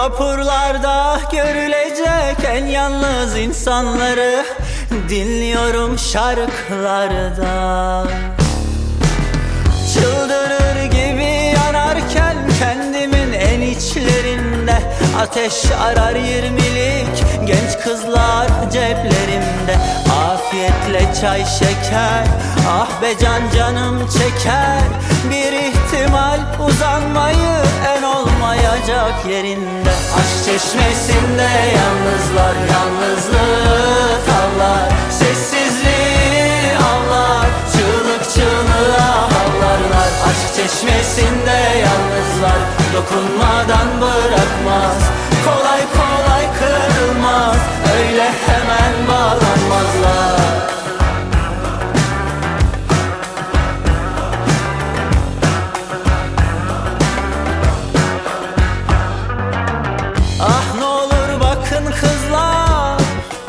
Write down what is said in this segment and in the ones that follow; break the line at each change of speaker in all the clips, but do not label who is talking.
Vapurlarda görülecek en yalnız insanları dinliyorum şarkılarda. Çıldırır gibi yanarken kendimin en içlerinde ateş arar 20'lik genç kızlar ceplerimde. Afiyetle çay şeker, ah be canım çeker. Bir ihtimal uzanmayı en olmayacak yerinde. Aşk çeşmesinde yalnızlar, yalnızlığı tavlar, sessizliği avlar, çığlık çığlığa havlarlar. Aşk çeşmesinde yalnızlar, dokunmadan bırakmaz, kolay kolay kırılmaz, öyle hemen bağlanmazlar. Ah ne olur bakın kızlar,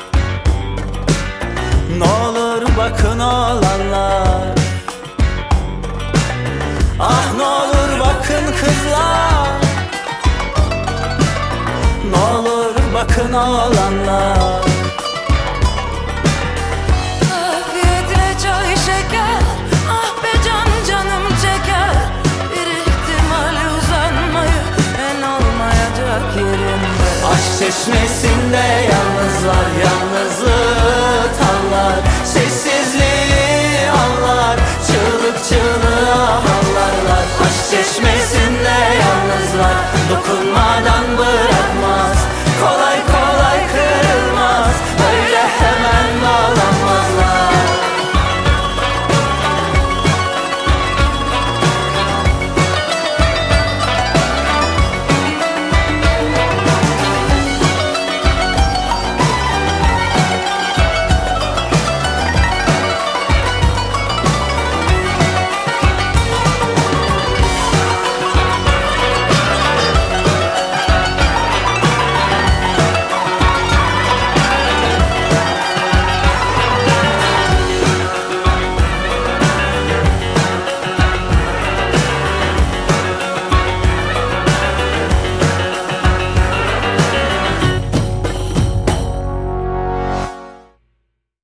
ne olur bakın oğlanlar. Ah ne olur bakın kızlar, ne olur bakın oğlanlar.
Afiyetle çay şeker, ah be canım çeker. Bir ihtimal uzanmayı en olmayacak yerinde.
Aşk çeşmesinde yalnızlar,